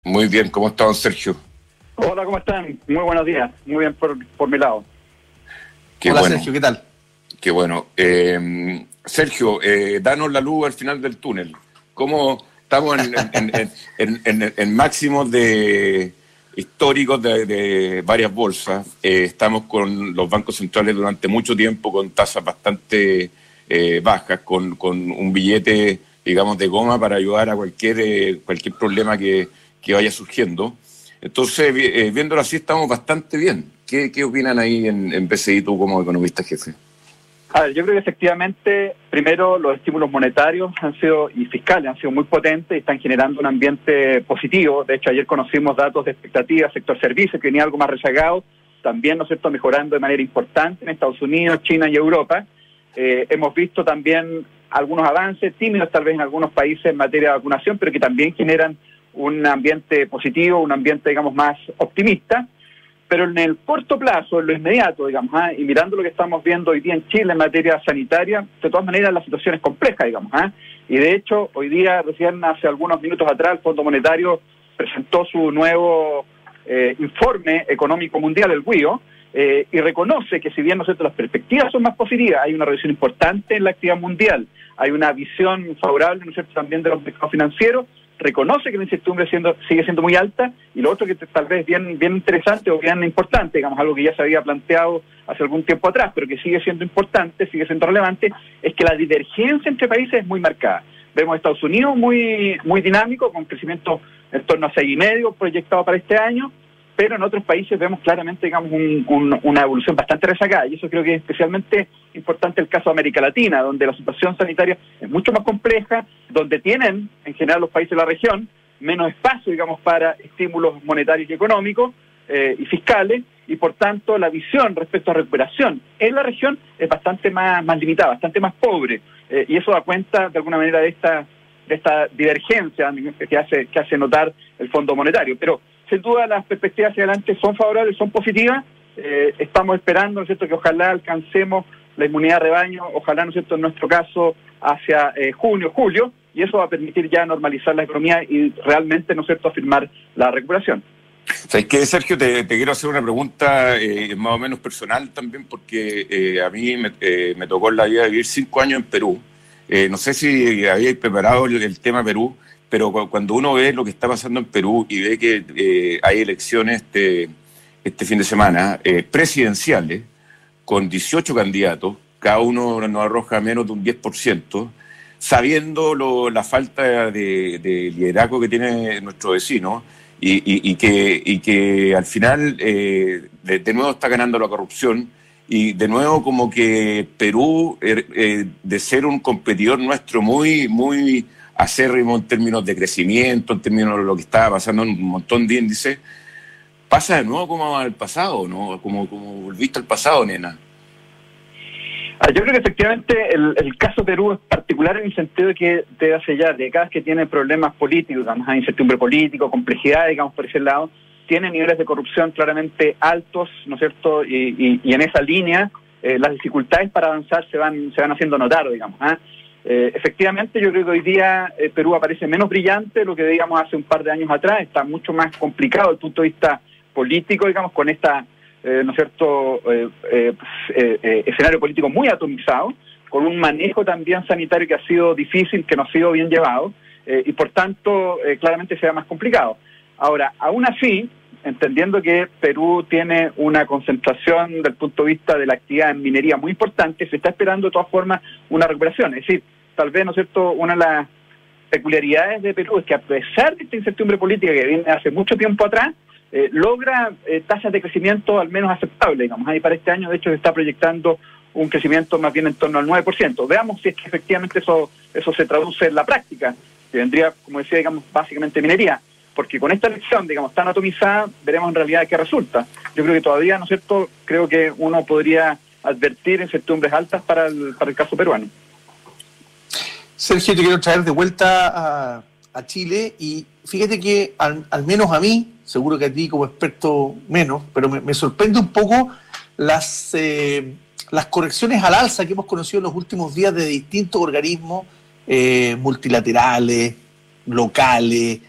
Muy bien, ¿cómo está, don Sergio? Hola, ¿cómo están? Muy buenos días. Muy bien por mi lado. Hola, bueno. Sergio, ¿qué tal? Qué bueno. Sergio, danos la luz al final del túnel. ¿Cómo estamos en máximos históricos de varias bolsas? Estamos con los bancos centrales durante mucho tiempo con tasas bastante bajas, con un billete, digamos, de goma para ayudar a cualquier problema que vaya surgiendo. Entonces, viéndolo así, estamos bastante bien. ¿Qué opinan ahí en BCI, tú como economista jefe? A ver, yo creo que efectivamente, primero, los estímulos monetarios y fiscales han sido muy potentes y están generando un ambiente positivo. De hecho, ayer conocimos datos de expectativas, sector servicios, que venía algo más rezagado, también, ¿no es cierto?, mejorando de manera importante en Estados Unidos, China y Europa. Hemos visto también algunos avances tímidos, tal vez en algunos países en materia de vacunación, pero que también generan un ambiente positivo, un ambiente, digamos, más optimista. Pero en el corto plazo, en lo inmediato, digamos, y mirando lo que estamos viendo hoy día en Chile en materia sanitaria, de todas maneras la situación es compleja, digamos, y de hecho, hoy día, recién hace algunos minutos atrás, el Fondo Monetario presentó su nuevo informe económico mundial, el WIO, y reconoce que si bien, ¿no es cierto?, las perspectivas son más positivas, hay una reducción importante en la actividad mundial, hay una visión favorable, ¿no es cierto?, también de los mercados financieros, reconoce que la incertidumbre sigue siendo muy alta, y lo otro que tal vez bien interesante o bien importante, digamos, algo que ya se había planteado hace algún tiempo atrás, pero que sigue siendo importante, sigue siendo relevante, es que la divergencia entre países es muy marcada. Vemos a Estados Unidos muy dinámico, con crecimiento en torno a 6,5 proyectado para este año, pero en otros países vemos claramente, digamos, una evolución bastante rezagada, y eso creo que es especialmente importante el caso de América Latina, donde la situación sanitaria es mucho más compleja, donde tienen, en general, los países de la región, menos espacio, digamos, para estímulos monetarios y económicos y fiscales, y por tanto la visión respecto a recuperación en la región es bastante más limitada, bastante más pobre, y eso da cuenta, de alguna manera, de esta divergencia que hace notar el Fondo Monetario. Pero sin duda las perspectivas hacia adelante son favorables, son positivas. Estamos esperando, ¿no es cierto?, que ojalá alcancemos la inmunidad de rebaño, ojalá, ¿no es cierto?, en nuestro caso hacia junio, julio, y eso va a permitir ya normalizar la economía y realmente, ¿no es cierto?, afirmar la recuperación. ¿Sabes qué, Sergio? Te quiero hacer una pregunta más o menos personal también, porque a mí me tocó en la vida vivir 5 años en Perú. No sé si habíais preparado el tema Perú, pero cuando uno ve lo que está pasando en Perú y ve que hay elecciones este fin de semana presidenciales con 18 candidatos, cada uno nos arroja menos de un 10%, sabiendo la falta de liderazgo que tiene nuestro vecino y que al final de nuevo está ganando la corrupción y de nuevo como que Perú, de ser un competidor nuestro muy acérrimo en términos de crecimiento, en términos de lo que estaba pasando en un montón de índices, pasa de nuevo como al pasado, ¿no? Como volviste al pasado, nena. Yo creo que efectivamente el caso Perú es particular en el sentido de que desde hace ya décadas que tiene problemas políticos, digamos, hay incertidumbre política, complejidad, digamos, por ese lado, tiene niveles de corrupción claramente altos, ¿no es cierto?, y en esa línea las dificultades para avanzar se van haciendo notar, digamos, efectivamente, yo creo que hoy día Perú aparece menos brillante de lo que veíamos hace un par de años atrás, está mucho más complicado desde el punto de vista político, digamos, con esta, ¿no es cierto?, escenario político muy atomizado, con un manejo también sanitario que ha sido difícil, que no ha sido bien llevado, y por tanto, claramente se ve más complicado. Ahora, aún así, entendiendo que Perú tiene una concentración desde el punto de vista de la actividad en minería muy importante, se está esperando de todas formas una recuperación. Es decir, tal vez, ¿no es cierto?, una de las peculiaridades de Perú es que a pesar de esta incertidumbre política que viene hace mucho tiempo atrás, logra tasas de crecimiento al menos aceptables, digamos. Ahí para este año, de hecho, se está proyectando un crecimiento más bien en torno al 9%. Veamos si es que efectivamente eso se traduce en la práctica, que vendría, como decía, digamos, básicamente minería. Porque con esta elección, digamos, tan atomizada, veremos en realidad qué resulta. Yo creo que todavía, ¿no es cierto?, creo que uno podría advertir incertidumbres altas para el caso peruano. Sergio, te quiero traer de vuelta a Chile y fíjate que al menos a mí, seguro que a ti como experto menos, pero me sorprende un poco las correcciones al alza que hemos conocido en los últimos días de distintos organismos multilaterales, locales,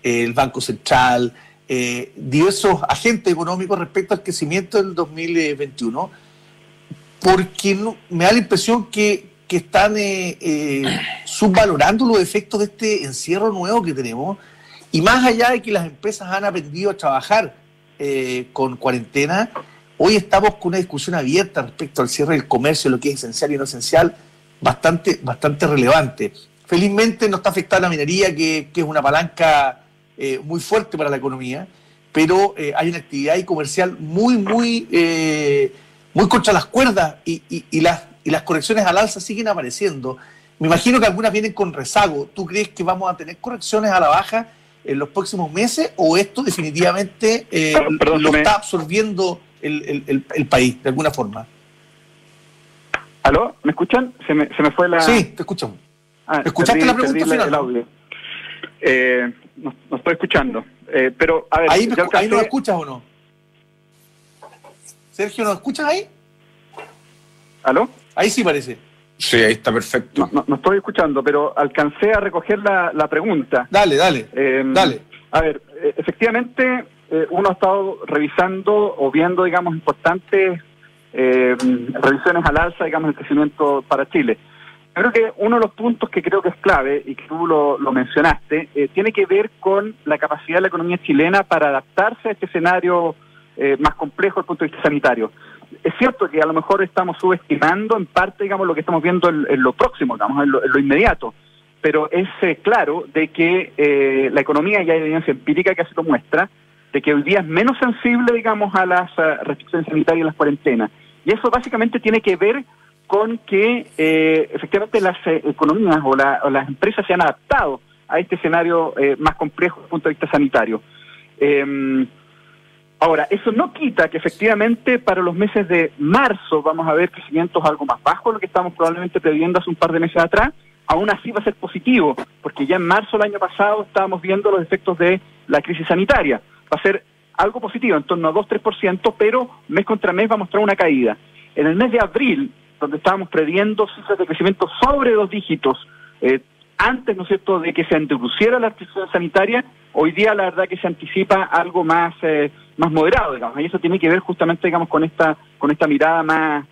el Banco Central, diversos agentes económicos respecto al crecimiento del 2021, porque me da la impresión que están subvalorando los efectos de este encierro nuevo que tenemos, y más allá de que las empresas han aprendido a trabajar con cuarentena, hoy estamos con una discusión abierta respecto al cierre del comercio, lo que es esencial y no esencial, bastante relevante. Felizmente no está afectada la minería, que es una palanca muy fuerte para la economía, pero hay una actividad comercial muy contra las cuerdas, y las correcciones al alza siguen apareciendo. Me imagino que algunas vienen con rezago. ¿Tú crees que vamos a tener correcciones a la baja en los próximos meses, o esto definitivamente lo está absorbiendo el país de alguna forma? ¿Aló? ¿Me escuchan? Se me fue la... Sí, te escuchamos. ¿Escuchaste la pregunta final? El audio. No estoy escuchando. Pero, a ver... ¿Ahí nos escuchas o no? Sergio, ¿nos escuchas ahí? ¿Aló? Ahí sí parece. Sí, ahí está perfecto. No estoy escuchando, pero alcancé a recoger la pregunta. Dale. A ver, efectivamente, uno ha estado revisando o viendo, digamos, importantes revisiones al alza, digamos, el crecimiento para Chile. Creo que uno de los puntos que creo que es clave, y que tú lo mencionaste, tiene que ver con la capacidad de la economía chilena para adaptarse a este escenario más complejo desde el punto de vista sanitario. Es cierto que a lo mejor estamos subestimando en parte, digamos, lo que estamos viendo en lo próximo, digamos, en lo inmediato, pero es claro de que la economía, ya hay evidencia empírica que así lo muestra, de que hoy día es menos sensible, digamos, a las restricciones sanitarias y las cuarentenas. Y eso básicamente tiene que ver con que efectivamente las economías o las empresas se han adaptado a este escenario más complejo desde el punto de vista sanitario. Ahora, eso no quita que efectivamente para los meses de marzo vamos a ver crecimientos algo más bajos de lo que estamos probablemente previendo hace un par de meses atrás. Aún así va a ser positivo, porque ya en marzo del año pasado estábamos viendo los efectos de la crisis sanitaria. Va a ser algo positivo, en torno a 2-3%, pero mes contra mes va a mostrar una caída. En el mes de abril, donde estábamos previendo cifras de crecimiento sobre 2 dígitos, antes, ¿no es cierto?, de que se introduciera la restricción sanitaria, hoy día la verdad que se anticipa algo más moderado, digamos, y eso tiene que ver justamente, digamos, con esta mirada más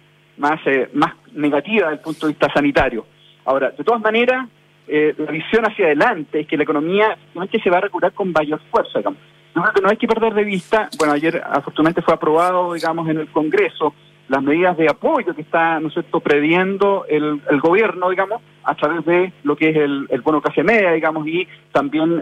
negativa desde el punto de vista sanitario. Ahora, de todas maneras, la visión hacia adelante es que la economía efectivamente se va a recuperar con mayor fuerza, digamos. Yo creo que no hay que perder de vista, bueno, ayer afortunadamente fue aprobado, digamos, en el Congreso, las medidas de apoyo que está, ¿no es cierto?, previendo el gobierno, digamos, a través de lo que es el bono clase media, digamos, y también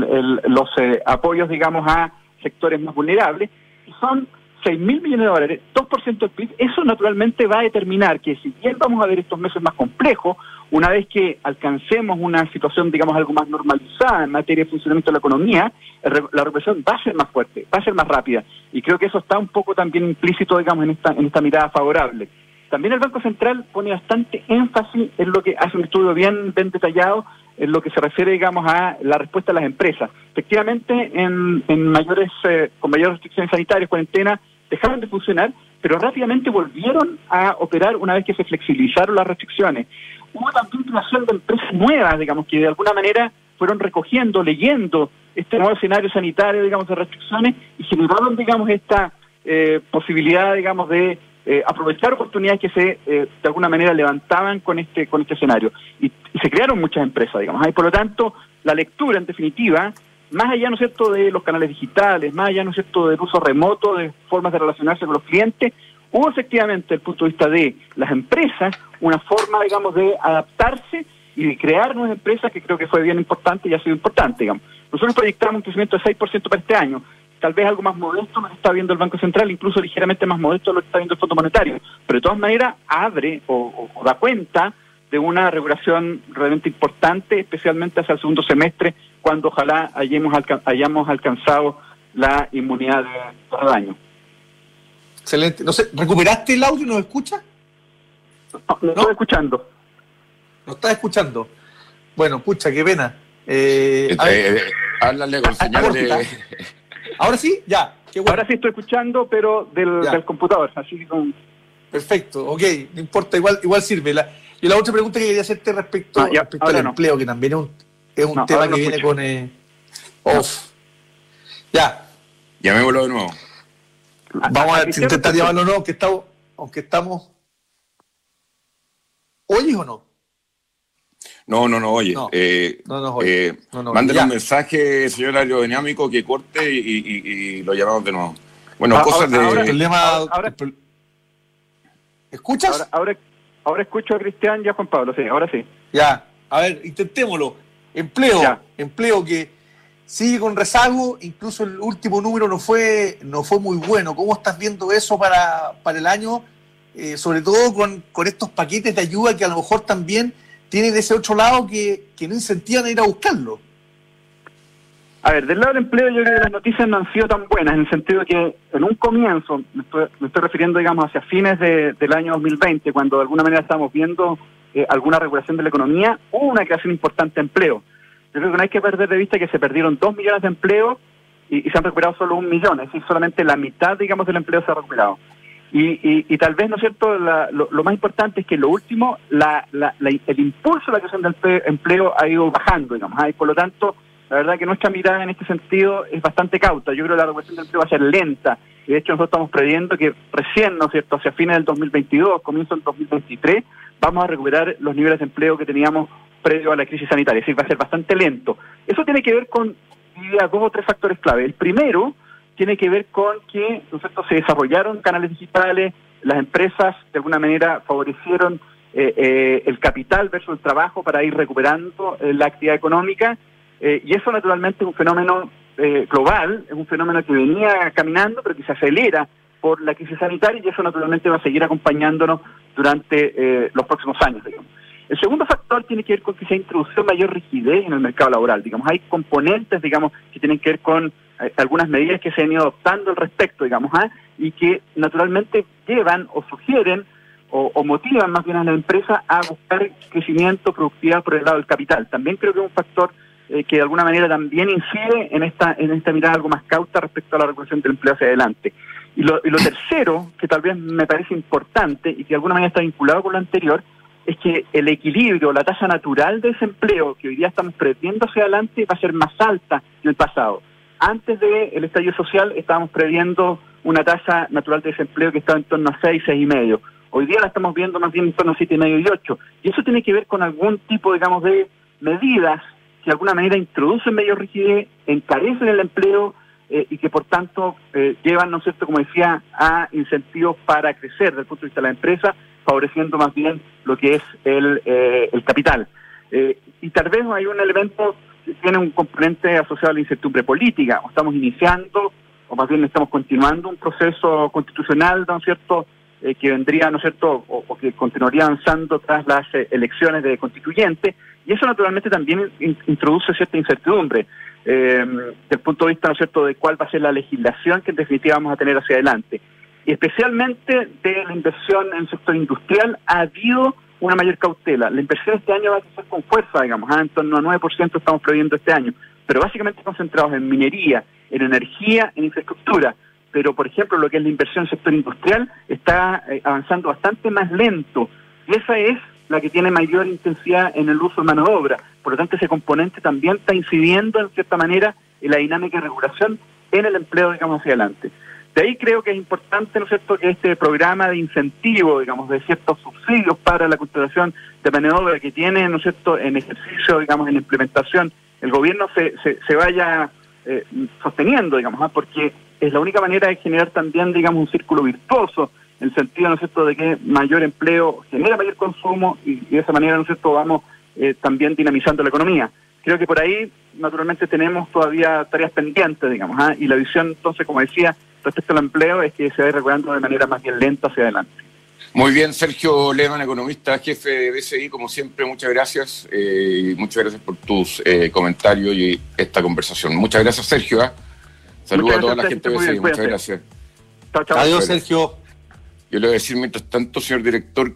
los apoyos, digamos, a sectores más vulnerables, y son 6.000 millones de dólares, 2% del PIB. Eso naturalmente va a determinar que si bien vamos a ver estos meses más complejos, una vez que alcancemos una situación, digamos, algo más normalizada en materia de funcionamiento de la economía, la recuperación va a ser más fuerte, va a ser más rápida. Y creo que eso está un poco también implícito, digamos, en esta mirada favorable. También el Banco Central pone bastante énfasis en lo que hace un estudio bien detallado, en lo que se refiere, digamos, a la respuesta de las empresas. Efectivamente, con mayores restricciones sanitarias, cuarentena, dejaron de funcionar, pero rápidamente volvieron a operar una vez que se flexibilizaron las restricciones. Hubo también creación de empresas nuevas, digamos, que de alguna manera fueron recogiendo, leyendo este nuevo escenario sanitario, digamos, de restricciones, y generaron, digamos, esta posibilidad, digamos, de aprovechar oportunidades que se, de alguna manera, levantaban con este escenario. Y se crearon muchas empresas, digamos. Y por lo tanto, la lectura, en definitiva, más allá, ¿no es cierto?, de los canales digitales, más allá, ¿no es cierto?, del uso remoto, de formas de relacionarse con los clientes, hubo efectivamente, desde el punto de vista de las empresas, una forma, digamos, de adaptarse y de crear nuevas empresas que creo que fue bien importante y ha sido importante, digamos. Nosotros proyectamos un crecimiento de 6% para este año, tal vez algo más modesto lo que está viendo el Banco Central, incluso ligeramente más modesto lo que está viendo el Fondo Monetario, pero de todas maneras abre o da cuenta de una recuperación realmente importante, especialmente hacia el segundo semestre, cuando ojalá hayamos alcanzado la inmunidad de rebaño. Excelente. No sé, ¿recuperaste el audio y nos escuchas? No estoy escuchando. ¿No estás escuchando? Bueno, pucha, qué pena. Háblale con señal de... ¿Ahora sí? Ya. Qué bueno. Ahora sí estoy escuchando, pero del computador. Así con... Perfecto, ok, no importa, igual sirve. Y la otra pregunta que quería hacerte respecto al empleo, que también es un tema que viene Uf. Ya. Llamémoslo de nuevo. Vamos a intentar llamarlo de nuevo, aunque estamos... ¿Oyes o no? No, oye. No, oye. Mándale un mensaje, señor aerodinámico, que corte y lo llamamos de nuevo. Bueno, cosas de... ¿Escuchas? Ahora escucho a Cristian y a Juan Pablo, sí, ahora sí. Ya, a ver, intentémoslo. Empleo que sigue con rezago, incluso el último número no fue muy bueno. ¿Cómo estás viendo eso para el año? Sobre todo con estos paquetes de ayuda que a lo mejor también tienen ese otro lado que no incentivan a ir a buscarlo. A ver, del lado del empleo yo creo que las noticias no han sido tan buenas, en el sentido de que en un comienzo, me estoy refiriendo, digamos, hacia fines del año 2020, cuando de alguna manera estábamos viendo alguna regulación de la economía, hubo una creación importante de empleo. Yo creo que no hay que perder de vista que se perdieron 2 millones de empleos y se han recuperado solo 1 millón, es decir, solamente la mitad, digamos, del empleo se ha recuperado. Y tal vez, ¿no es cierto?, lo más importante es que lo último, el impulso de la creación del empleo ha ido bajando, digamos, y por lo tanto, la verdad que nuestra mirada en este sentido es bastante cauta. Yo creo que la recuperación del empleo va a ser lenta, y de hecho nosotros estamos previendo que recién, ¿no es cierto?, hacia fines del 2022, comienzo del 2023, vamos a recuperar los niveles de empleo que teníamos previo a la crisis sanitaria, es decir, va a ser bastante lento. Eso tiene que ver con, diría, 2 o 3 factores clave. El primero tiene que ver con que, ¿no es cierto?, se desarrollaron canales digitales, las empresas de alguna manera favorecieron el capital versus el trabajo para ir recuperando la actividad económica, y eso naturalmente es un fenómeno global, es un fenómeno que venía caminando pero que se acelera por la crisis sanitaria, y eso naturalmente va a seguir acompañándonos durante los próximos años, digamos. El segundo factor tiene que ver con que se ha introducido mayor rigidez en el mercado laboral, digamos. Hay componentes, digamos, que tienen que ver con algunas medidas que se han ido adoptando al respecto, digamos, y que naturalmente llevan o sugieren o motivan más bien a la empresa a buscar crecimiento, productividad por el lado del capital. También creo que es un factor que de alguna manera también incide en esta mirada algo más cauta respecto a la regulación del empleo hacia adelante. Y lo tercero, que tal vez me parece importante y que de alguna manera está vinculado con lo anterior, es que el equilibrio, la tasa natural de desempleo que hoy día estamos previendo hacia adelante va a ser más alta que el pasado. Antes del estallido social estábamos previendo una tasa natural de desempleo que estaba en torno a 6, 6,5. Hoy día la estamos viendo más bien en torno a 7,5 y 8. Y eso tiene que ver con algún tipo, digamos, de medidas que de alguna manera introducen mayor rigidez, encarecen el empleo y que por tanto llevan, ¿no es cierto?, como decía, a incentivos para crecer desde el punto de vista de la empresa, favoreciendo más bien lo que es el capital. Y tal vez hay un elemento que tiene un componente asociado a la incertidumbre política. Estamos iniciando, o más bien estamos continuando un proceso constitucional, ¿no es cierto?, que vendría, ¿no es cierto?, o que continuaría avanzando tras las elecciones de constituyentes, y eso naturalmente también introduce cierta incertidumbre desde el punto de vista, ¿no es cierto?, de cuál va a ser la legislación que en definitiva vamos a tener hacia adelante. Y especialmente de la inversión en el sector industrial ha habido una mayor cautela. La inversión este año va a crecer con fuerza, digamos, en torno a 9% estamos previendo este año, pero básicamente concentrados en minería, en energía, en infraestructura. Pero, por ejemplo, lo que es la inversión en el sector industrial está avanzando bastante más lento, y esa es la que tiene mayor intensidad en el uso de mano de obra. Por lo tanto, ese componente también está incidiendo, en cierta manera, en la dinámica de regulación en el empleo, digamos, hacia adelante. De ahí creo que es importante, ¿no es cierto?, que este programa de incentivo, digamos, de ciertos subsidios para la contratación de mano de obra que tiene, ¿no es cierto?, en ejercicio, digamos, en implementación, el gobierno se vaya sosteniendo, digamos, porque es la única manera de generar también, digamos, un círculo virtuoso, en el sentido, ¿no es cierto?, de que mayor empleo genera mayor consumo y de esa manera, ¿no es cierto?, vamos también dinamizando la economía. Creo que por ahí, naturalmente, tenemos todavía tareas pendientes, digamos, y la visión, entonces, como decía, respecto al empleo, es que se va recuperando de manera más bien lenta hacia adelante. Muy bien, Sergio Lehmann, economista, jefe de BCI, como siempre, muchas gracias y muchas gracias por tus comentarios y esta conversación. Muchas gracias, Sergio. Saludos a toda la gente de BCI, muchas gracias. Chao, chao. Adiós, Sergio. Yo le voy a decir, mientras tanto, señor director,